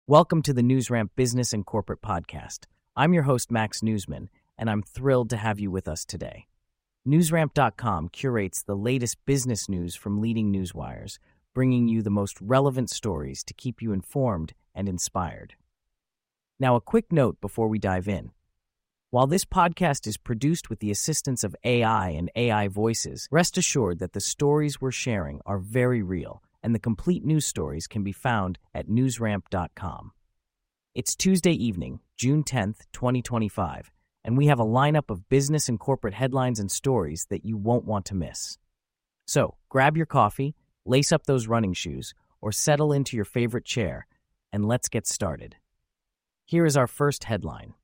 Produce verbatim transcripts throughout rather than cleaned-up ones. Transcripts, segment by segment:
Welcome to the NewsRamp Business and Corporate Podcast. I'm your host, Max Newsman, and I'm thrilled to have you with us today. NewsRamp dot com curates the latest business news from leading newswires, bringing you the most relevant stories to keep you informed and inspired. Now, a quick note before we dive in. While this podcast is produced with the assistance of A I and A I voices, rest assured that the stories we're sharing are very real, and the complete news stories can be found at NewsRamp dot com. It's Tuesday evening, June tenth, twenty twenty-five, and we have a lineup of business and corporate headlines and stories that you won't want to miss. So, grab your coffee, lace up those running shoes, or settle into your favorite chair, and let's get started. Here is our first headline.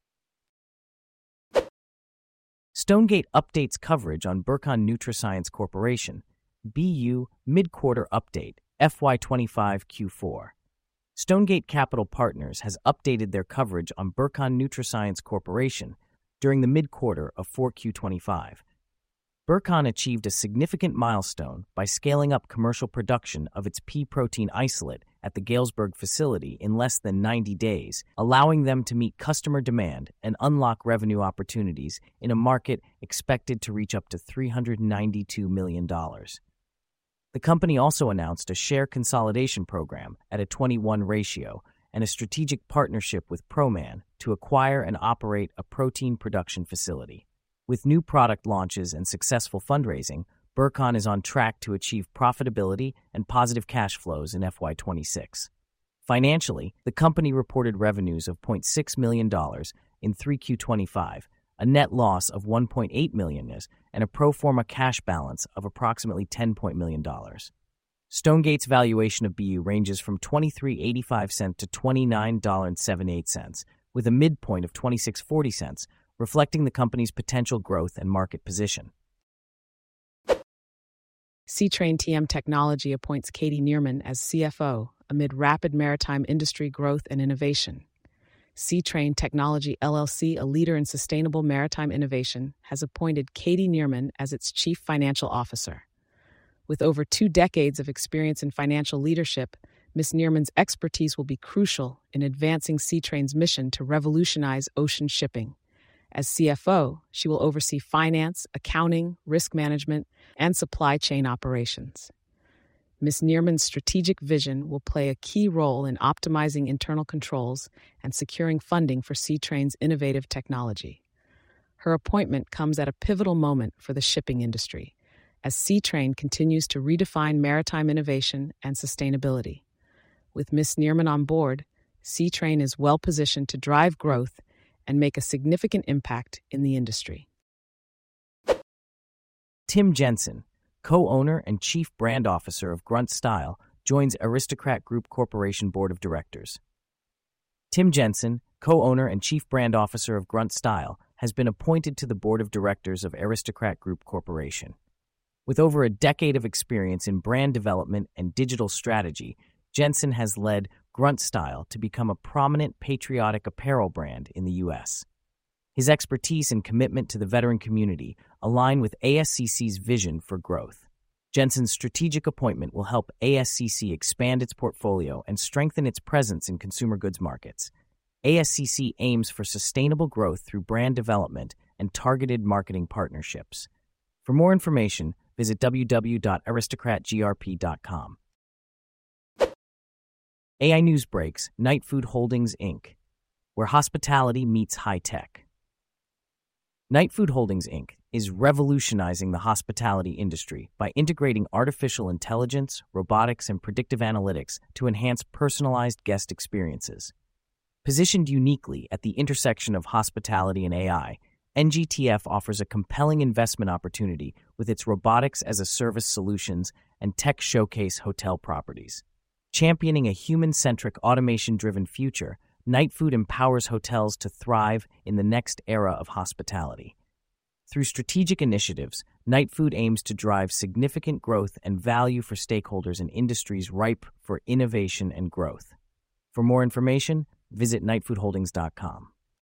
Stonegate updates coverage on Burcon NutraScience Corporation. B U Mid-Quarter Update, F Y twenty-five Q four. Stonegate Capital Partners has updated their coverage on Burcon NutraScience Corporation during the mid-quarter of four Q twenty-five. Burcon achieved a significant milestone by scaling up commercial production of its pea protein isolate at the Galesburg facility in less than ninety days, allowing them to meet customer demand and unlock revenue opportunities in a market expected to reach up to three hundred ninety-two million dollars. The company also announced a share consolidation program at a twenty-one ratio and a strategic partnership with ProMan to acquire and operate a protein production facility. With new product launches and successful fundraising, Burcon is on track to achieve profitability and positive cash flows in F Y twenty-six. Financially, the company reported revenues of zero point six million dollars in three Q twenty-five, a net loss of one point eight million dollars, and a pro forma cash balance of approximately ten million dollars. Stonegate's valuation of B U ranges from twenty-three dollars and eighty-five cents to twenty-nine dollars and seventy-eight cents, with a midpoint of twenty-six dollars and forty cents, reflecting the company's potential growth and market position. Seatrain T M Technology appoints Katie Neerman as C F O amid rapid maritime industry growth and innovation. Seatrain Technology L L C, a leader in sustainable maritime innovation, has appointed Katie Neerman as its Chief Financial Officer. With over two decades of experience in financial leadership, Miz Neerman's expertise will be crucial in advancing Seatrain's mission to revolutionize ocean shipping. As C F O, she will oversee finance, accounting, risk management, and supply chain operations. Miz Neerman's strategic vision will play a key role in optimizing internal controls and securing funding for Seatrain's innovative technology. Her appointment comes at a pivotal moment for the shipping industry, as Seatrain continues to redefine maritime innovation and sustainability. With Miz Neerman on board, Seatrain is well-positioned to drive growth and make a significant impact in the industry. Tim Jensen, co-owner and chief brand officer of Grunt Style, joins Aristocrat Group Corporation Board of Directors. Tim Jensen, co-owner and chief brand officer of Grunt Style, has been appointed to the board of directors of Aristocrat Group Corporation. With over a decade of experience in brand development and digital strategy, Jensen has led Grunt Style to become a prominent patriotic apparel brand in the U S. His expertise and commitment to the veteran community align with A S C C's vision for growth. Jensen's strategic appointment will help A S C C expand its portfolio and strengthen its presence in consumer goods markets. A S C C aims for sustainable growth through brand development and targeted marketing partnerships. For more information, visit w w w dot aristocrat g r p dot com. A I News breaks Knight Food Holdings, Incorporated, where hospitality meets high-tech. Knight Food Holdings, Incorporated is revolutionizing the hospitality industry by integrating artificial intelligence, robotics, and predictive analytics to enhance personalized guest experiences. Positioned uniquely at the intersection of hospitality and A I, N G T F offers a compelling investment opportunity with its robotics-as-a-service solutions and tech showcase hotel properties. Championing a human-centric, automation-driven future, Knight Food empowers hotels to thrive in the next era of hospitality. Through strategic initiatives, Knight Food aims to drive significant growth and value for stakeholders in industries ripe for innovation and growth. For more information, visit knight food holdings dot com.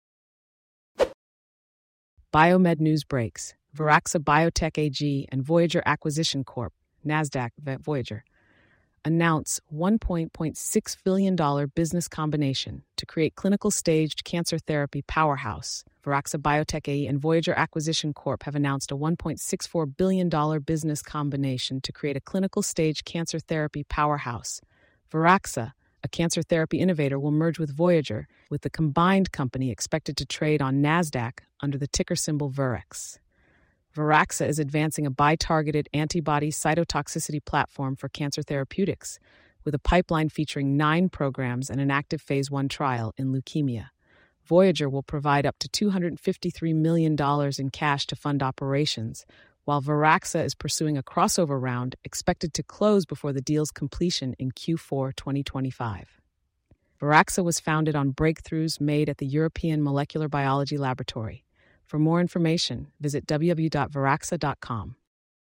Biomed News breaks. Veraxa Biotech A G and Voyager Acquisition Corp, NASDAQ Voyager, announce one point six billion dollars business combination to create clinical-staged cancer therapy powerhouse. Viraxa Biotech A E and Voyager Acquisition Corp have announced a one point six four billion dollars business combination to create a clinical-stage cancer therapy powerhouse. Viraxa, a cancer therapy innovator, will merge with Voyager, with the combined company expected to trade on NASDAQ under the ticker symbol V R X. Viraxa is advancing a bi-targeted antibody cytotoxicity platform for cancer therapeutics, with a pipeline featuring nine programs and an active phase one trial in leukemia. Voyager will provide up to two hundred fifty-three million dollars in cash to fund operations, while Viraxa is pursuing a crossover round expected to close before the deal's completion in Q four twenty twenty-five. Viraxa was founded on breakthroughs made at the European Molecular Biology Laboratory. For more information, visit w w w dot viraxa dot com.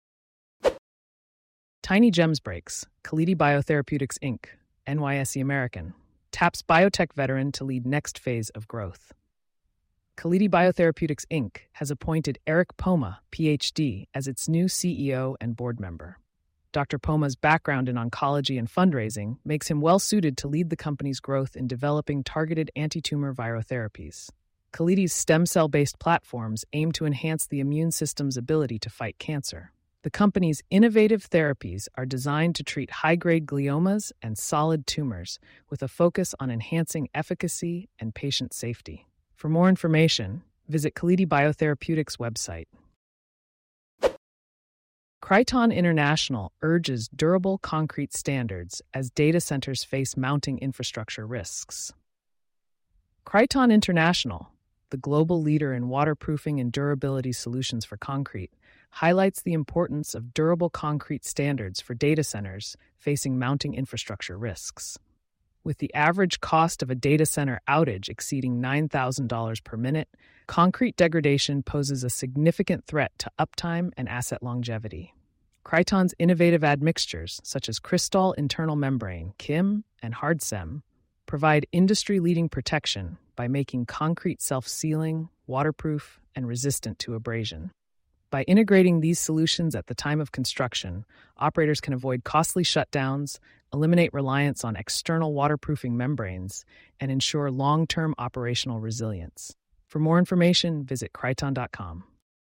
Tiny Gems Breaks, Kalidi Biotherapeutics, Incorporated, N Y S E American, taps biotech veteran to lead next phase of growth. Kalidi Biotherapeutics, Incorporated has appointed Eric Poma, P H D, as its new C E O and board member. Doctor Poma's background in oncology and fundraising makes him well-suited to lead the company's growth in developing targeted anti-tumor virotherapies. Kalidi's stem cell-based platforms aim to enhance the immune system's ability to fight cancer. The company's innovative therapies are designed to treat high-grade gliomas and solid tumors, with a focus on enhancing efficacy and patient safety. For more information, visit Kalidi Biotherapeutics' website. Kryton International urges durable concrete standards as data centers face mounting infrastructure risks. Kryton International, the global leader in waterproofing and durability solutions for concrete, highlights the importance of durable concrete standards for data centers facing mounting infrastructure risks. With the average cost of a data center outage exceeding nine thousand dollars per minute, concrete degradation poses a significant threat to uptime and asset longevity. Kryton's innovative admixtures, such as Cristal Internal Membrane, K I M, and HardSem, provide industry-leading protection by making concrete self-sealing, waterproof, and resistant to abrasion. By integrating these solutions at the time of construction, operators can avoid costly shutdowns, eliminate reliance on external waterproofing membranes, and ensure long-term operational resilience. For more information, visit kryton dot com.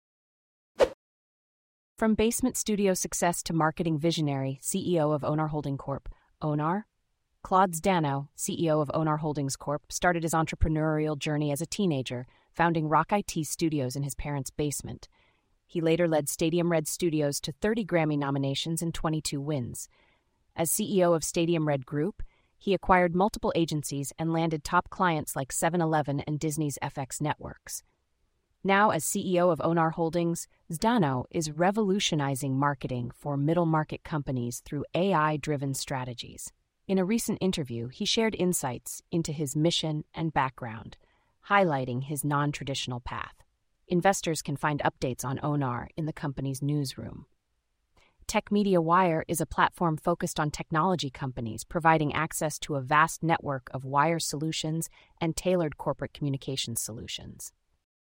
From basement studio success to marketing visionary, C E O of Onar Holding Corp, Onar? Claude Zdanow, C E O of Onar Holdings Corp, started his entrepreneurial journey as a teenager, founding Rock I T Studios in his parents' basement. He later led Stadium Red Studios to thirty Grammy nominations and twenty-two wins. As C E O of Stadium Red Group, he acquired multiple agencies and landed top clients like seven eleven and Disney's F X Networks. Now, as C E O of Onar Holdings, Zdanow is revolutionizing marketing for middle-market companies through A I-driven strategies. In a recent interview, he shared insights into his mission and background, highlighting his non-traditional path. Investors can find updates on Onar in the company's newsroom. Tech Media Wire is a platform focused on technology companies, providing access to a vast network of wire solutions and tailored corporate communications solutions.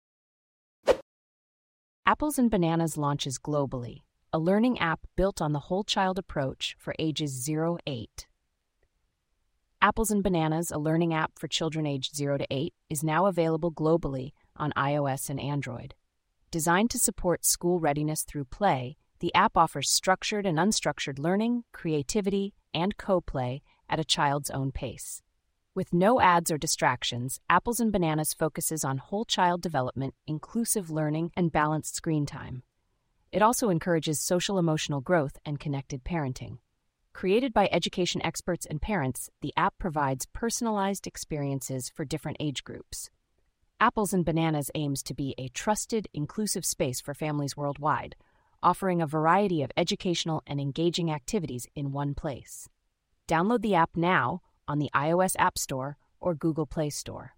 Apples and Bananas launches globally, a learning app built on the whole child approach for ages zero to eight. Apples and Bananas, a learning app for children aged zero to eight, is now available globally on iOS and Android. Designed to support school readiness through play, the app offers structured and unstructured learning, creativity, and co-play at a child's own pace. With no ads or distractions, Apples and Bananas focuses on whole child development, inclusive learning, and balanced screen time. It also encourages social-emotional growth and connected parenting. Created by education experts and parents, the app provides personalized experiences for different age groups. Apples and Bananas aims to be a trusted, inclusive space for families worldwide, offering a variety of educational and engaging activities in one place. Download the app now on the iOS App Store or Google Play Store.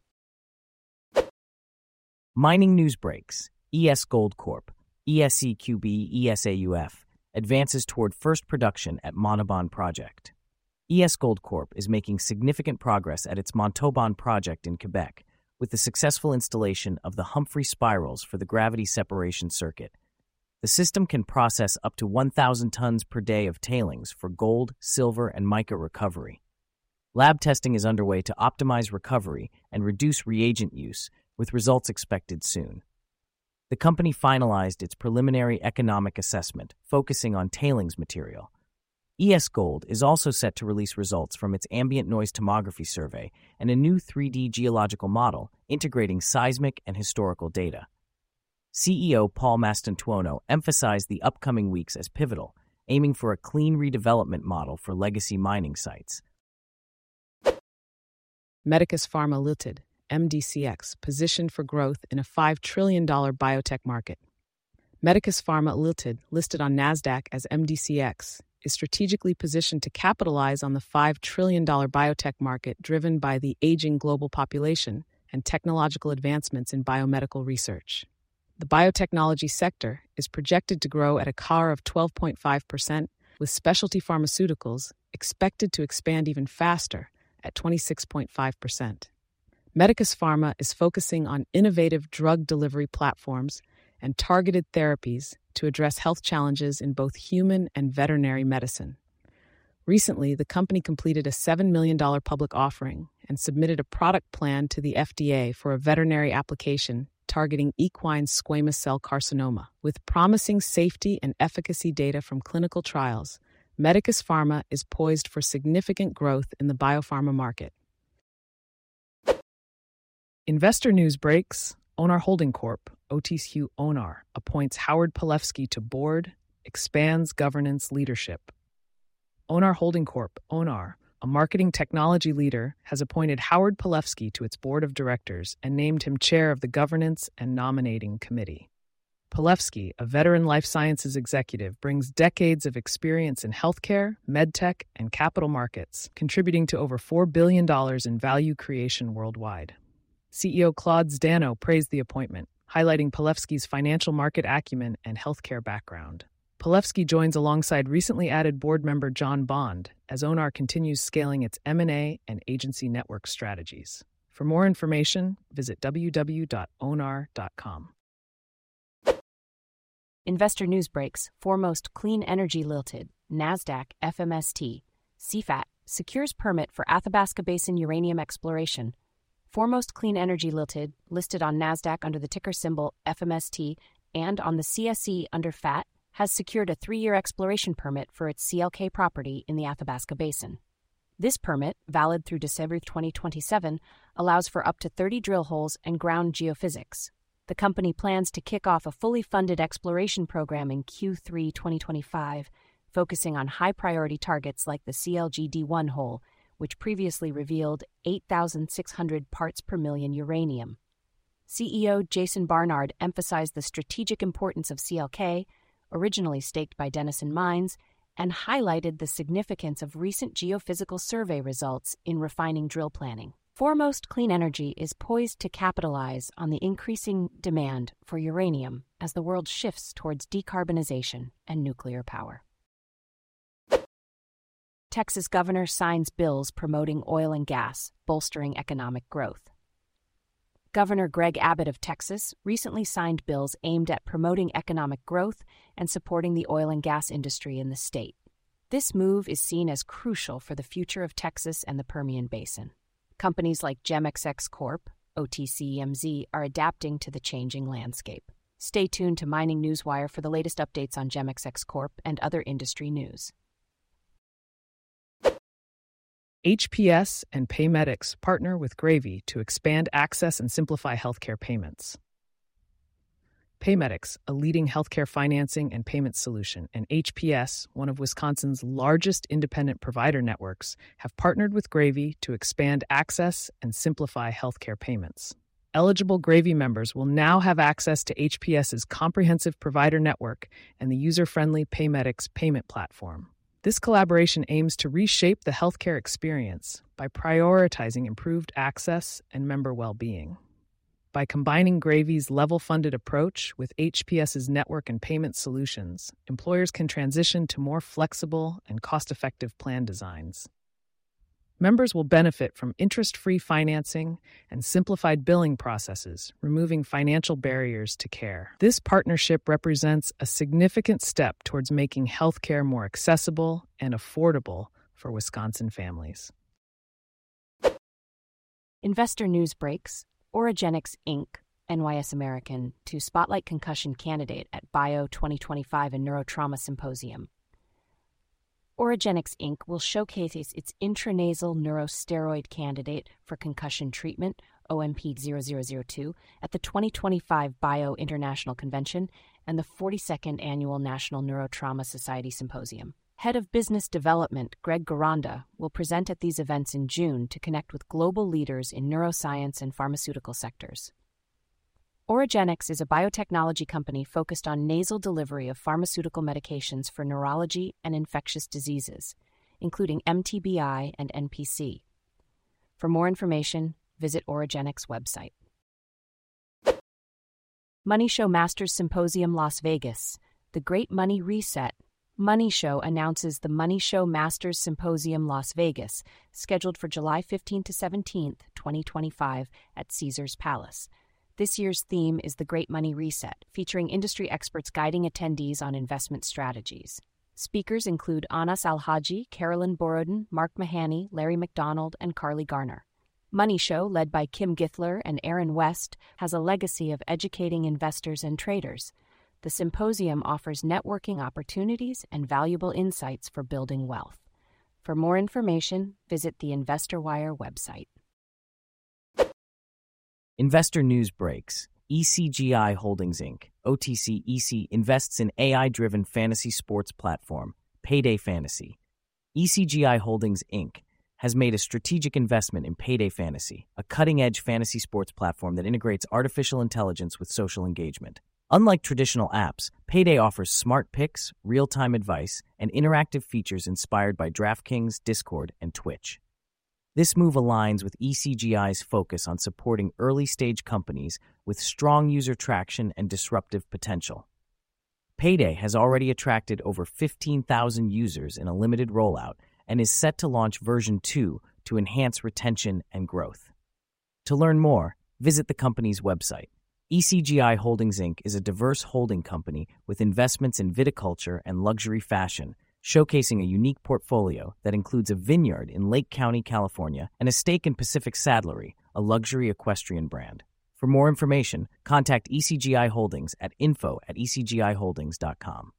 Mining News Breaks. E S Gold Corp, E S E Q B E S A U F, advances toward first production at Montauban project. E S Gold Corp is making significant progress at its Montauban project in Quebec with the successful installation of the Humphrey spirals for the gravity separation circuit. The system can process up to one thousand tons per day of tailings for gold, silver, and mica recovery. Lab testing is underway to optimize recovery and reduce reagent use, with results expected soon. The company finalized its preliminary economic assessment, focusing on tailings material. E S Gold is also set to release results from its ambient noise tomography survey and a new three D geological model integrating seismic and historical data. C E O Paul Mastantuono emphasized the upcoming weeks as pivotal, aiming for a clean redevelopment model for legacy mining sites. Medicus Pharma Limited, M D C X, positioned for growth in a five trillion dollars biotech market. Medicus Pharma Limited, listed on NASDAQ as M D C X, is strategically positioned to capitalize on the five trillion dollars biotech market driven by the aging global population and technological advancements in biomedical research. The biotechnology sector is projected to grow at a C A R of twelve point five percent, with specialty pharmaceuticals expected to expand even faster at twenty-six point five percent. Medicus Pharma is focusing on innovative drug delivery platforms and targeted therapies to address health challenges in both human and veterinary medicine. Recently, the company completed a seven million dollars public offering and submitted a product plan to the F D A for a veterinary application targeting equine squamous cell carcinoma. With promising safety and efficacy data from clinical trials, Medicus Pharma is poised for significant growth in the biopharma market. Investor news breaks. Onar Holding Corp, O T C Q Onar, appoints Howard Palevsky to board, expands governance leadership. Onar Holding Corp, Onar, a marketing technology leader, has appointed Howard Palevsky to its board of directors and named him chair of the governance and nominating committee. Palevsky, a veteran life sciences executive, brings decades of experience in healthcare, medtech, and capital markets, contributing to over four billion dollars in value creation worldwide. C E O Claude Zdano praised the appointment, highlighting Palevsky's financial market acumen and healthcare background. Palevsky joins alongside recently added board member John Bond as Onar continues scaling its M and A and agency network strategies. For more information, visit w w w dot onar dot com. Investor news breaks. Foremost Clean Energy Limited, NASDAQ F M S T, C FAT, secures permit for Athabasca Basin uranium exploration. Foremost Clean Energy Limited, listed on NASDAQ under the ticker symbol F M S T and on the C S E under F A T, has secured a three-year exploration permit for its C L K property in the Athabasca Basin. This permit, valid through December twenty twenty-seven, allows for up to thirty drill holes and ground geophysics. The company plans to kick off a fully funded exploration program in Q three twenty twenty-five, focusing on high-priority targets like the C L G D one hole, which previously revealed eight thousand six hundred parts per million uranium. C E O Jason Barnard emphasized the strategic importance of C L K, originally staked by Denison Mines, and highlighted the significance of recent geophysical survey results in refining drill planning. Foremost Clean Energy is poised to capitalize on the increasing demand for uranium as the world shifts towards decarbonization and nuclear power. Texas governor signs bills promoting oil and gas, bolstering economic growth. Governor Greg Abbott of Texas recently signed bills aimed at promoting economic growth and supporting the oil and gas industry in the state. This move is seen as crucial for the future of Texas and the Permian Basin. Companies like GemXX Corp, O T C E M Z, are adapting to the changing landscape. Stay tuned to Mining Newswire for the latest updates on GemXX Corp and other industry news. H P S and Paymedics partner with Gravy to expand access and simplify healthcare payments. Paymedics, a leading healthcare financing and payment solution, and H P S, one of Wisconsin's largest independent provider networks, have partnered with Gravy to expand access and simplify healthcare payments. Eligible Gravy members will now have access to HPS's comprehensive provider network and the user-friendly Paymedics payment platform. This collaboration aims to reshape the healthcare experience by prioritizing improved access and member well-being. By combining Gravy's level-funded approach with HPS's network and payment solutions, employers can transition to more flexible and cost-effective plan designs. Members will benefit from interest-free financing and simplified billing processes, removing financial barriers to care. This partnership represents a significant step towards making healthcare more accessible and affordable for Wisconsin families. Investor news breaks. Oragenics Incorporated, N Y S American, to spotlight concussion candidate at Bio twenty twenty-five and Neurotrauma Symposium. Oragenics Incorporated will showcase its intranasal neurosteroid candidate for concussion treatment, O M P zero zero zero two, at the twenty twenty-five Bio International Convention and the forty-second Annual National Neurotrauma Society Symposium. Head of Business Development Greg Garanda will present at these events in June to connect with global leaders in neuroscience and pharmaceutical sectors. Oragenics is a biotechnology company focused on nasal delivery of pharmaceutical medications for neurology and infectious diseases, including M T B I and N P C. For more information, visit Oragenics' website. Money Show Masters Symposium Las Vegas, The Great Money Reset. Money Show announces the Money Show Masters Symposium Las Vegas, scheduled for July fifteenth to seventeenth, twenty twenty-five, at Caesars Palace. This year's theme is The Great Money Reset, featuring industry experts guiding attendees on investment strategies. Speakers include Anas Al-Haji, Carolyn Borodin, Mark Mahoney, Larry McDonald, and Carly Garner. Money Show, led by Kim Githler and Aaron West, has a legacy of educating investors and traders. The symposium offers networking opportunities and valuable insights for building wealth. For more information, visit the InvestorWire website. Investor news breaks. E C G I Holdings Incorporated, O T C E C, invests in A I-driven fantasy sports platform, Payday Fantasy. E C G I Holdings Incorporated has made a strategic investment in Payday Fantasy, a cutting-edge fantasy sports platform that integrates artificial intelligence with social engagement. Unlike traditional apps, Payday offers smart picks, real-time advice, and interactive features inspired by DraftKings, Discord, and Twitch. This move aligns with E C G I's focus on supporting early-stage companies with strong user traction and disruptive potential. Payday has already attracted over fifteen thousand users in a limited rollout and is set to launch version two to enhance retention and growth. To learn more, visit the company's website. E C G I Holdings Incorporated is a diverse holding company with investments in viticulture and luxury fashion, showcasing a unique portfolio that includes a vineyard in Lake County, California, and a stake in Pacific Saddlery, a luxury equestrian brand. For more information, contact E C G I Holdings at info at e c g i holdings dot com.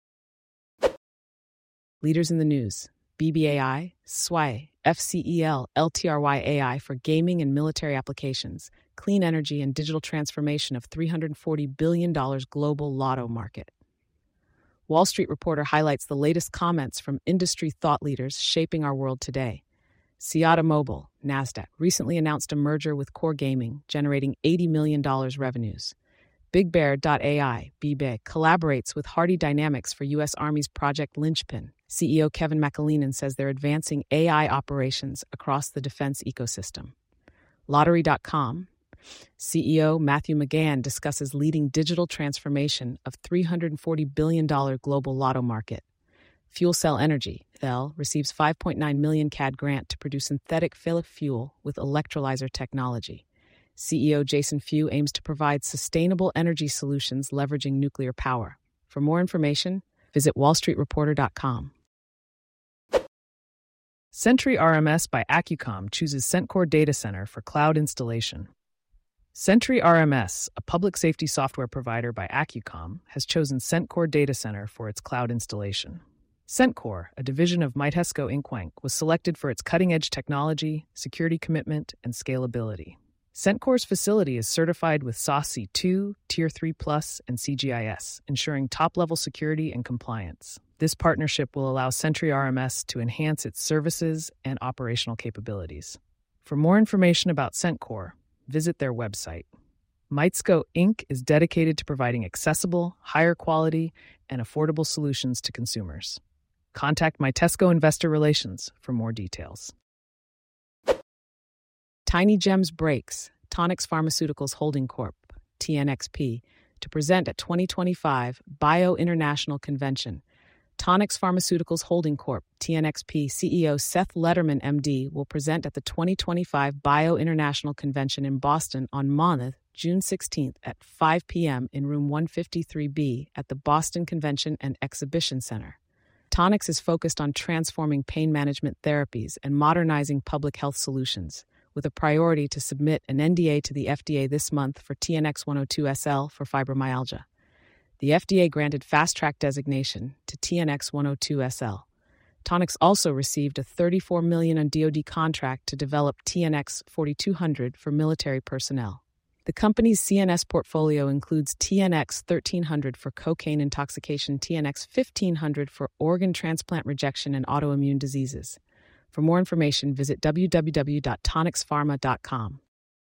Leaders in the news: B B A I, S W I, F C E L, L T R Y A I for gaming and military applications, clean energy and digital transformation of three hundred forty billion dollars global lotto market. Wall Street Reporter highlights the latest comments from industry thought leaders shaping our world today. Seattle Mobile, NASDAQ, recently announced a merger with Core Gaming, generating eighty million dollars revenues. Big Bear dot A I, B B A, collaborates with Hardy Dynamics for U S Army's Project Linchpin. C E O Kevin McAleenan says they're advancing A I operations across the defense ecosystem. Lottery dot com, C E O Matthew McGann discusses leading digital transformation of three hundred forty billion dollars global lotto market. Fuel Cell Energy, F E L, receives five point nine million dollars C A D grant to produce synthetic fuel with electrolyzer technology. C E O Jason Few aims to provide sustainable energy solutions leveraging nuclear power. For more information, visit wall street reporter dot com. Sentry R M S by Accucom chooses CentCore Data Center for cloud installation. Sentry R M S, a public safety software provider by Accucom, has chosen CentCore Data Center for its cloud installation. CentCore, a division of Mitesco Incorporated, was selected for its cutting-edge technology, security commitment, and scalability. CentCore's facility is certified with S O C C two, Tier three plus, and C G I S, ensuring top-level security and compliance. This partnership will allow Sentry R M S to enhance its services and operational capabilities. For more information about CentCore, visit their website. Mitesco Incorporated is dedicated to providing accessible, higher quality, and affordable solutions to consumers. Contact Mitesco Investor Relations for more details. Tiny Gems breaks Tonix Pharmaceuticals Holding Corp, T N X P, to present at twenty twenty-five Bio International Convention. Tonix Pharmaceuticals Holding Corp, T N X P C E O Seth Lederman, M D, will present at the twenty twenty-five Bio International Convention in Boston on Monday, June sixteenth at five p.m. in room one fifty-three B at the Boston Convention and Exhibition Center. Tonix is focused on transforming pain management therapies and modernizing public health solutions, with a priority to submit an N D A to the F D A this month for T N X one oh two S L for fibromyalgia. The F D A granted fast-track designation to T N X one oh two S L. Tonix also received a thirty-four million dollars D O D contract to develop T N X forty-two hundred for military personnel. The company's C N S portfolio includes T N X thirteen hundred for cocaine intoxication, T N X fifteen hundred for organ transplant rejection and autoimmune diseases. For more information, visit w w w dot tonix pharma dot com.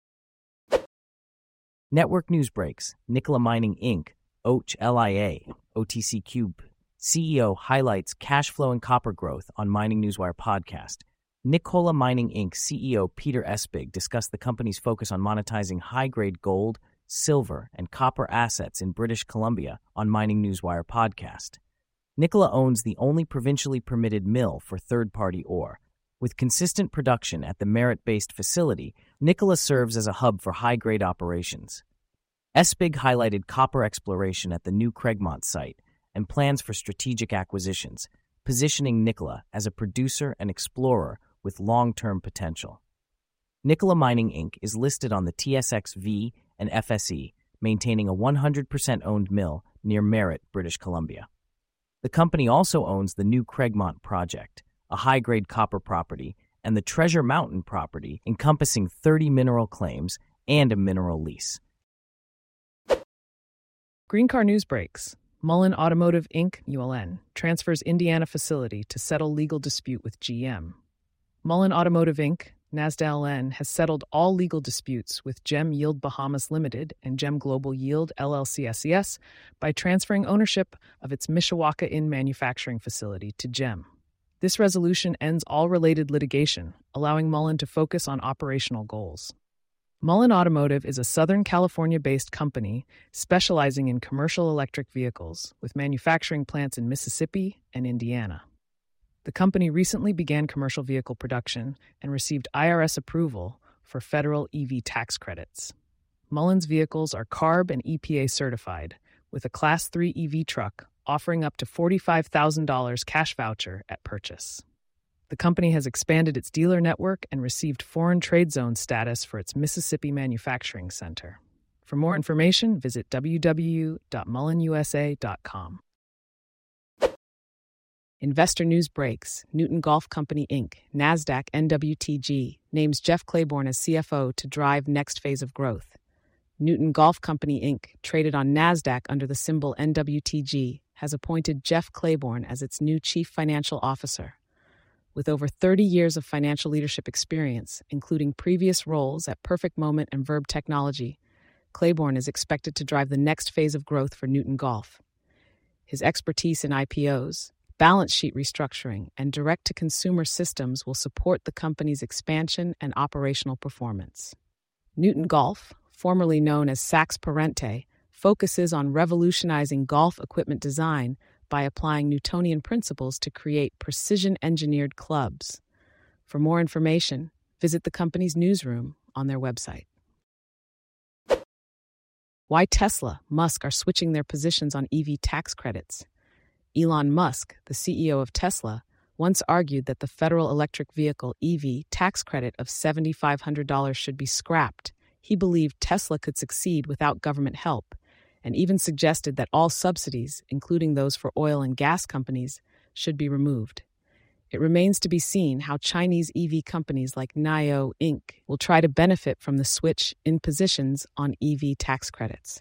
Network news breaks. Nikola Mining Incorporated, O C H L I A, O T C Cube. C E O highlights cash flow and copper growth on Mining Newswire podcast. Nikola Mining Incorporated C E O Peter Espig discussed the company's focus on monetizing high-grade gold, silver, and copper assets in British Columbia on Mining Newswire podcast. Nikola owns the only provincially permitted mill for third-party ore. With consistent production at the Merritt-based facility, Nikola serves as a hub for high-grade operations. Espig highlighted copper exploration at the new Craigmont site and plans for strategic acquisitions, positioning Nikola as a producer and explorer with long-term potential. Nikola Mining Incorporated is listed on the T S X V and F S E, maintaining a one hundred percent owned mill near Merritt, British Columbia. The company also owns the new Craigmont project, a high-grade copper property, and the Treasure Mountain property encompassing thirty mineral claims and a mineral lease. Green Car News breaks. Mullen Automotive Incorporated, U L N, transfers Indiana facility to settle legal dispute with G M. Mullen Automotive Incorporated, NASDAQ, has settled all legal disputes with Gem Yield Bahamas Limited and Gem Global Yield L L C S E S by transferring ownership of its Mishawaka Inn manufacturing facility to Gem. This resolution ends all related litigation, allowing Mullen to focus on operational goals. Mullen Automotive is a Southern California-based company specializing in commercial electric vehicles with manufacturing plants in Mississippi and Indiana. The company recently began commercial vehicle production and received I R S approval for federal E V tax credits. Mullen's vehicles are CARB and E P A certified, with a Class three E V truck offering up to forty-five thousand dollars cash voucher at purchase. The company has expanded its dealer network and received foreign trade zone status for its Mississippi manufacturing center. For more information, visit w w w dot mullen u s a dot com. Investor news breaks. Newton Golf Company Incorporated, NASDAQ N W T G, names Jeff Claiborne as C F O to drive next phase of growth. Newton Golf Company Incorporated, traded on NASDAQ under the symbol N W T G, has appointed Jeff Claiborne as its new Chief Financial Officer. With over thirty years of financial leadership experience, including previous roles at Perfect Moment and Verb Technology, Claiborne is expected to drive the next phase of growth for Newton Golf. His expertise in I P Os, balance sheet restructuring, and direct-to-consumer systems will support the company's expansion and operational performance. Newton Golf, formerly known as Saks Parente, focuses on revolutionizing golf equipment design by applying Newtonian principles to create precision-engineered clubs. For more information, visit the company's newsroom on their website. Why Tesla, Musk are switching their positions on E V tax credits. Elon Musk, the C E O of Tesla, once argued that the federal electric vehicle E V tax credit of seven thousand five hundred dollars should be scrapped. He believed Tesla could succeed without government help, and even suggested that all subsidies, including those for oil and gas companies, should be removed. It remains to be seen how Chinese E V companies like Nio Incorporated will try to benefit from the switch in positions on E V tax credits.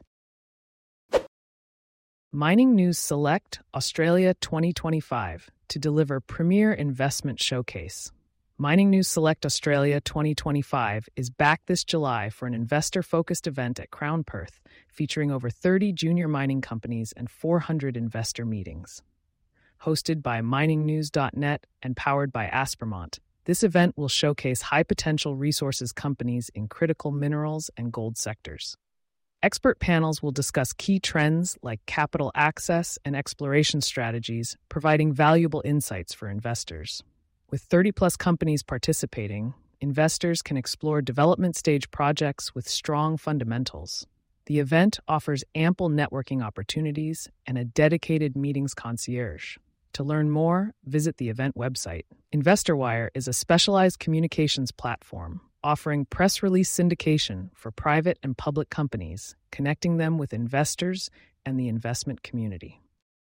Mining News Select Australia twenty twenty-five to deliver premier investment showcase. Mining News Select Australia twenty twenty-five is back this July for an investor-focused event at Crown Perth, featuring over thirty junior mining companies and four hundred investor meetings. Hosted by mining news dot net and powered by Aspermont, this event will showcase high-potential resources companies in critical minerals and gold sectors. Expert panels will discuss key trends like capital access and exploration strategies, providing valuable insights for investors. With thirty-plus companies participating, investors can explore development stage projects with strong fundamentals. The event offers ample networking opportunities and a dedicated meetings concierge. To learn more, visit the event website. InvestorWire is a specialized communications platform offering press release syndication for private and public companies, connecting them with investors and the investment community.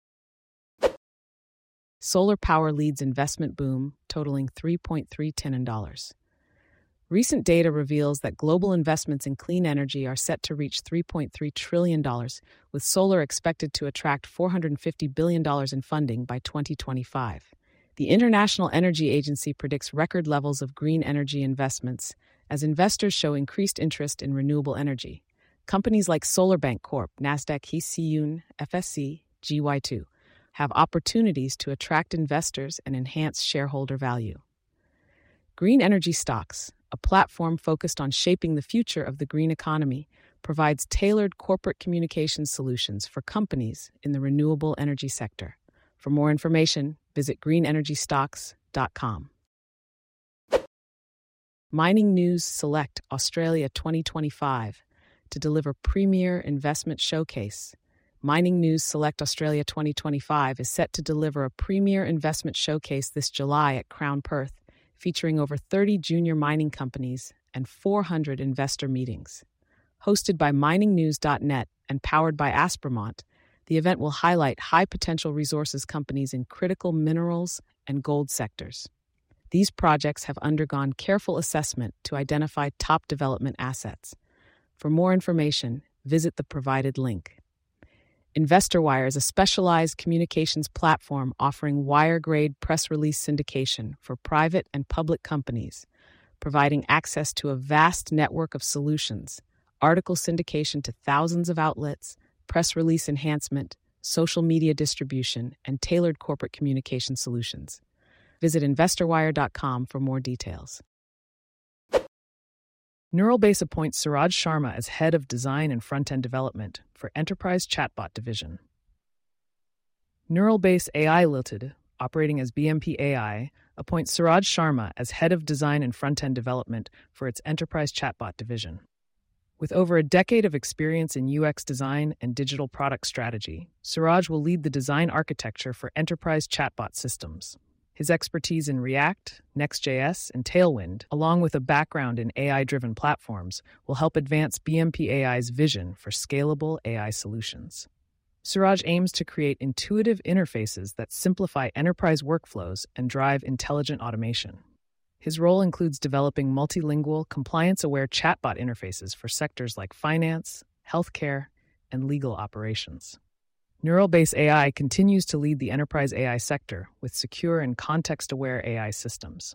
Solar power leads investment boom, totaling three point three trillion dollars. Recent data reveals that global investments in clean energy are set to reach three point three trillion dollars, with solar expected to attract four hundred fifty billion dollars in funding by twenty twenty-five. The International Energy Agency predicts record levels of green energy investments as investors show increased interest in renewable energy. Companies like SolarBank Corp, Nasdaq Hiseyun, F S C, G Y two have opportunities to attract investors and enhance shareholder value. Green Energy Stocks, a platform focused on shaping the future of the green economy, provides tailored corporate communication solutions for companies in the renewable energy sector. For more information, visit green energy stocks dot com. Mining News Select Australia twenty twenty-five to deliver premier investment showcase. Mining News Select Australia twenty twenty-five is set to deliver a premier investment showcase this July at Crown Perth, featuring over thirty junior mining companies and four hundred investor meetings. Hosted by mining news dot net and powered by Aspermont, the event will highlight high-potential resources companies in critical minerals and gold sectors. These projects have undergone careful assessment to identify top development assets. For more information, visit the provided link. InvestorWire is a specialized communications platform offering wire-grade press release syndication for private and public companies, providing access to a vast network of solutions, article syndication to thousands of outlets, press release enhancement, social media distribution, and tailored corporate communication solutions. Visit investor wire dot com for more details. Neuralbase appoints Suraj Sharma as head of design and front-end development for Enterprise Chatbot Division. Neuralbase A I Limited, operating as B M P A I, appoints Suraj Sharma as head of design and front-end development for its Enterprise Chatbot Division. With over a decade of experience in U X design and digital product strategy, Suraj will lead the design architecture for enterprise chatbot systems. His expertise in React, Next.js, and Tailwind, along with a background in A I-driven platforms, will help advance B M P A I's vision for scalable A I solutions. Suraj aims to create intuitive interfaces that simplify enterprise workflows and drive intelligent automation. His role includes developing multilingual, compliance-aware chatbot interfaces for sectors like finance, healthcare, and legal operations. Neuralbase A I continues to lead the enterprise A I sector with secure and context-aware A I systems.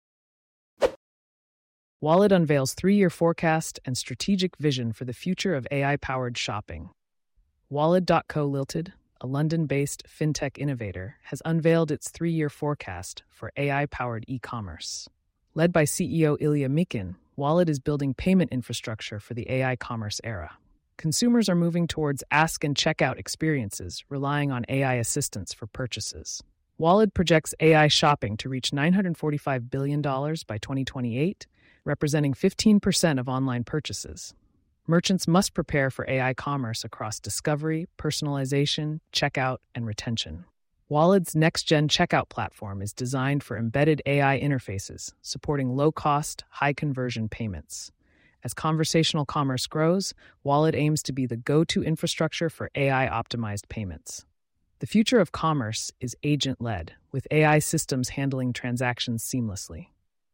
Wallet unveils three-year forecast and strategic vision for the future of A I-powered shopping. Wallet dot co Limited, a London-based fintech innovator, has unveiled its three-year forecast for A I-powered e-commerce. Led by C E O Ilya Mikin, Wallet is building payment infrastructure for the A I commerce era. Consumers are moving towards ask and checkout experiences, relying on A I assistance for purchases. Wallet projects A I shopping to reach nine hundred forty-five billion dollars by twenty twenty-eight, representing fifteen percent of online purchases. Merchants must prepare for A I commerce across discovery, personalization, checkout, and retention. Wallet's next-gen checkout platform is designed for embedded A I interfaces, supporting low-cost, high-conversion payments. As conversational commerce grows, Wallet aims to be the go-to infrastructure for A I-optimized payments. The future of commerce is agent-led, with A I systems handling transactions seamlessly.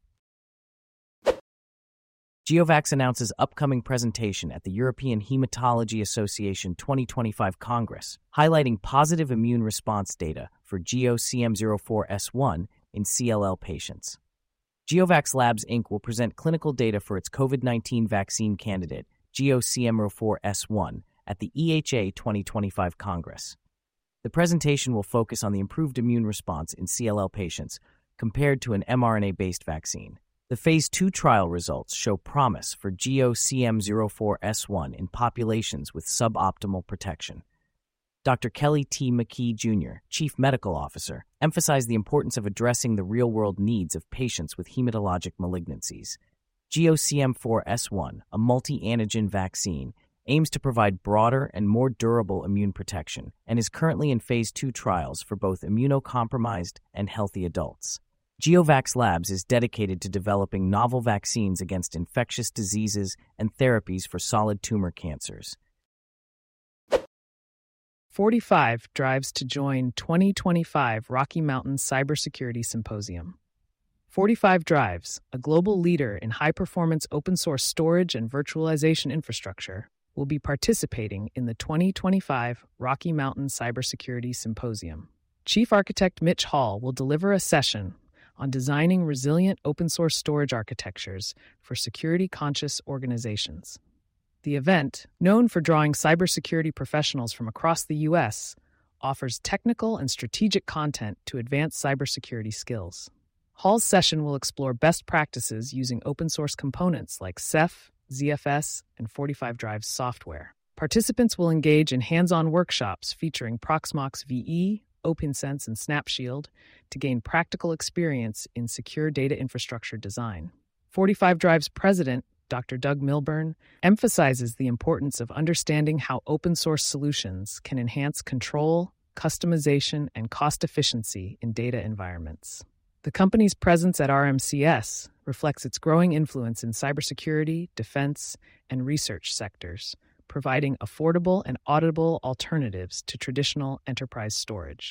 GeoVax announces upcoming presentation at the European Hematology Association twenty twenty-five Congress, highlighting positive immune response data for Geo C M zero four S one in C L L patients. GeoVax Labs Incorporated will present clinical data for its COVID nineteen vaccine candidate, Geo C M zero four S one, at the E H A twenty twenty-five Congress. The presentation will focus on the improved immune response in C L L patients compared to an mRNA-based vaccine. The Phase two trial results show promise for G O C M zero four S one in populations with suboptimal protection. Doctor Kelly T. McKee, Junior, Chief Medical Officer, emphasized the importance of addressing the real-world needs of patients with hematologic malignancies. G O C M four S one, a multi-antigen vaccine, aims to provide broader and more durable immune protection and is currently in Phase two trials for both immunocompromised and healthy adults. GeoVax Labs is dedicated to developing novel vaccines against infectious diseases and therapies for solid tumor cancers. forty-five drives to join twenty twenty-five Rocky Mountain Cybersecurity Symposium. forty-five Drives, a global leader in high-performance open-source storage and virtualization infrastructure, will be participating in the twenty twenty-five Rocky Mountain Cybersecurity Symposium. Chief Architect Mitch Hall will deliver a session on designing resilient open-source storage architectures for security-conscious organizations. The event, known for drawing cybersecurity professionals from across the U S, offers technical and strategic content to advance cybersecurity skills. Hall's session will explore best practices using open-source components like Ceph, Z F S, and forty-five Drives software. Participants will engage in hands-on workshops featuring Proxmox V E, OpenSense, and SnapShield to gain practical experience in secure data infrastructure design. forty-five Drives president, Doctor Doug Milburn, emphasizes the importance of understanding how open-source solutions can enhance control, customization, and cost efficiency in data environments. The company's presence at R M C S reflects its growing influence in cybersecurity, defense, and research sectors, providing affordable and auditable alternatives to traditional enterprise storage.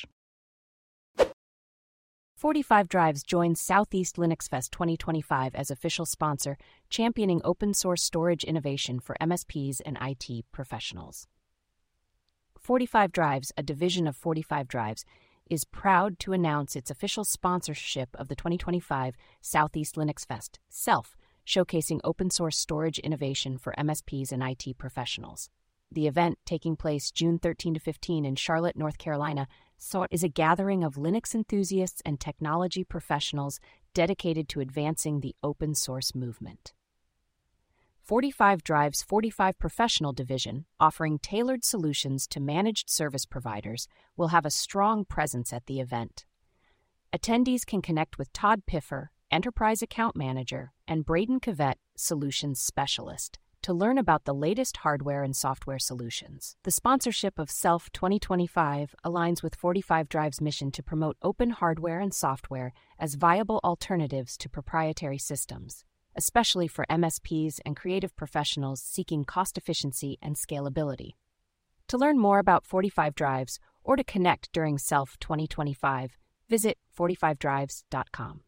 forty-five Drives joins Southeast Linux Fest twenty twenty-five as official sponsor, championing open-source storage innovation for M S Ps and I T professionals. forty-five Drives, a division of forty-five Drives, is proud to announce its official sponsorship of the twenty twenty-five Southeast Linux Fest, SELF, showcasing open-source storage innovation for M S Ps and I T professionals. The event, taking place June thirteenth to fifteenth in Charlotte, North Carolina, is a gathering of Linux enthusiasts and technology professionals dedicated to advancing the open-source movement. forty-five Drive's forty-five Professional Division, offering tailored solutions to managed service providers, will have a strong presence at the event. Attendees can connect with Todd Piffer, Enterprise Account Manager, and Braden Cavett, Solutions Specialist, to learn about the latest hardware and software solutions. The sponsorship of SELF twenty twenty-five aligns with forty-five Drive's mission to promote open hardware and software as viable alternatives to proprietary systems, especially for M S Ps and creative professionals seeking cost efficiency and scalability. To learn more about forty-five Drives or to connect during SELF twenty twenty-five, visit forty-five drives dot com.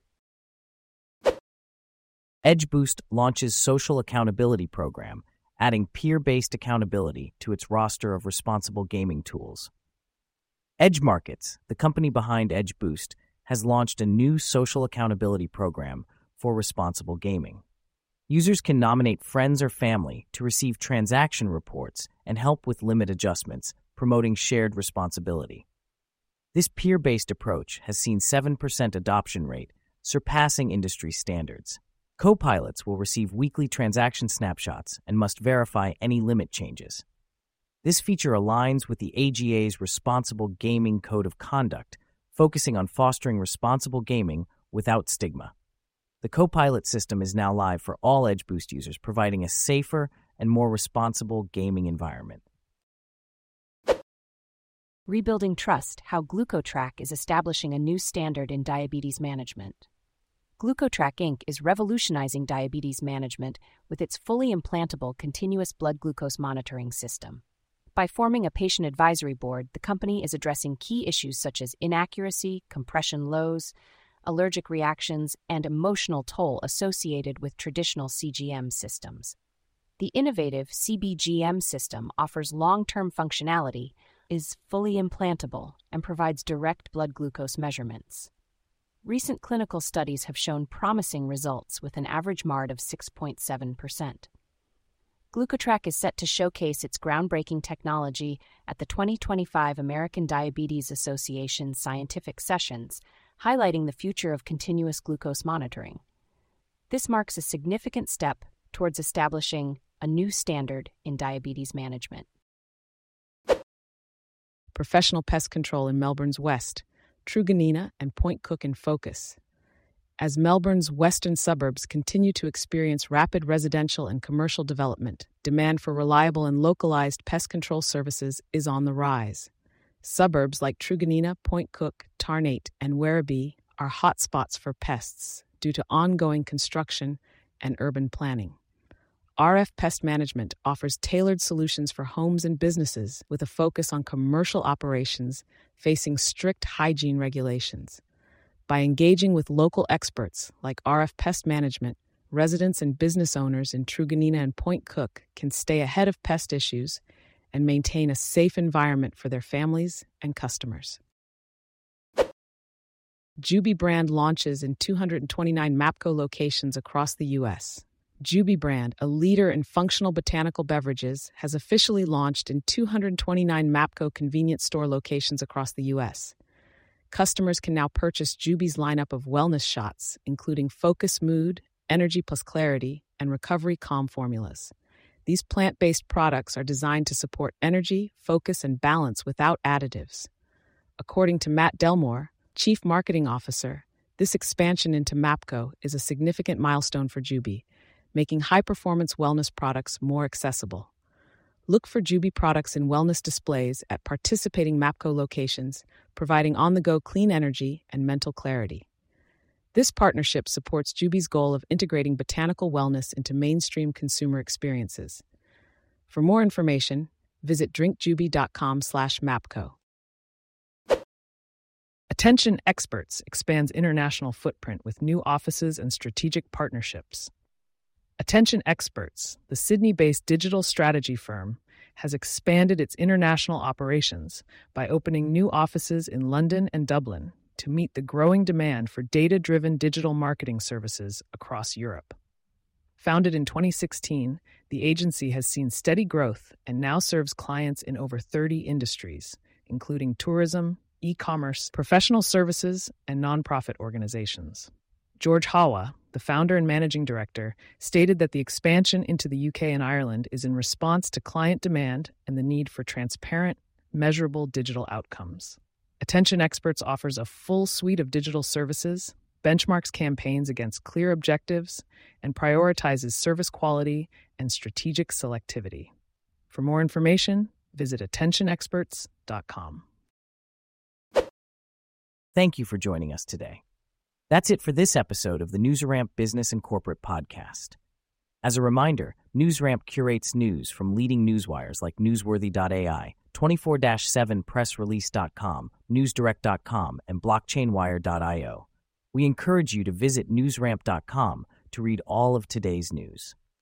EdgeBoost launches social accountability program, adding peer-based accountability to its roster of responsible gaming tools. Edge Markets, the company behind EdgeBoost, has launched a new social accountability program for responsible gaming. Users can nominate friends or family to receive transaction reports and help with limit adjustments, promoting shared responsibility. This peer-based approach has seen seven percent adoption rate, surpassing industry standards. Co-pilots will receive weekly transaction snapshots and must verify any limit changes. This feature aligns with the A G A's Responsible Gaming Code of Conduct, focusing on fostering responsible gaming without stigma. The Copilot system is now live for all EdgeBoost users, providing a safer and more responsible gaming environment. Rebuilding Trust: How GlucoTrack is establishing a new standard in diabetes management. GlucoTrack Incorporated is revolutionizing diabetes management with its fully implantable continuous blood glucose monitoring system. By forming a patient advisory board, the company is addressing key issues such as inaccuracy, compression lows, allergic reactions, and emotional toll associated with traditional C G M systems. The innovative C B G M system offers long-term functionality, is fully implantable, and provides direct blood glucose measurements. Recent clinical studies have shown promising results with an average M A R D of six point seven percent. GlucoTrack is set to showcase its groundbreaking technology at the twenty twenty-five American Diabetes Association Scientific Sessions, highlighting the future of continuous glucose monitoring. This marks a significant step towards establishing a new standard in diabetes management. Professional pest control in Melbourne's west, Truganina and Point Cook in focus. As Melbourne's western suburbs continue to experience rapid residential and commercial development, demand for reliable and localized pest control services is on the rise. Suburbs like Truganina, Point Cook, Tarnate, and Werribee are hotspots for pests due to ongoing construction and urban planning. R F Pest Management offers tailored solutions for homes and businesses with a focus on commercial operations facing strict hygiene regulations. By engaging with local experts like R F Pest Management, residents and business owners in Truganina and Point Cook can stay ahead of pest issues and maintain a safe environment for their families and customers. Juby brand launches in two hundred twenty-nine MAPCO locations across the U S. Juby brand, a leader in functional botanical beverages, has officially launched in two hundred twenty-nine MAPCO convenience store locations across the U S. Customers can now purchase Juby's lineup of wellness shots, including Focus Mood, Energy Plus Clarity, and Recovery Calm formulas. These plant-based products are designed to support energy, focus, and balance without additives. According to Matt Delmore, Chief Marketing Officer, this expansion into MAPCO is a significant milestone for Juby, making high-performance wellness products more accessible. Look for Juby products in wellness displays at participating MAPCO locations, providing on-the-go clean energy and mental clarity. This partnership supports Juby's goal of integrating botanical wellness into mainstream consumer experiences. For more information, visit drinkjuby.com slash MAPCO. Attention Experts expands international footprint with new offices and strategic partnerships. Attention Experts, the Sydney-based digital strategy firm, has expanded its international operations by opening new offices in London and Dublin to meet the growing demand for data-driven digital marketing services across Europe. Founded in twenty sixteen, the agency has seen steady growth and now serves clients in over thirty industries, including tourism, e-commerce, professional services, and nonprofit organizations. George Hawa, the founder and managing director, stated that the expansion into the U K and Ireland is in response to client demand and the need for transparent, measurable digital outcomes. Attention Experts offers a full suite of digital services, benchmarks campaigns against clear objectives, and prioritizes service quality and strategic selectivity. For more information, visit attention experts dot com. Thank you for joining us today. That's it for this episode of the NewsRamp Business and Corporate Podcast. As a reminder, NewsRamp curates news from leading newswires like newsworthy dot A I, twenty-four seven press release dot com, newsdirect dot com, and blockchainwire dot io. We encourage you to visit newsramp dot com to read all of today's news.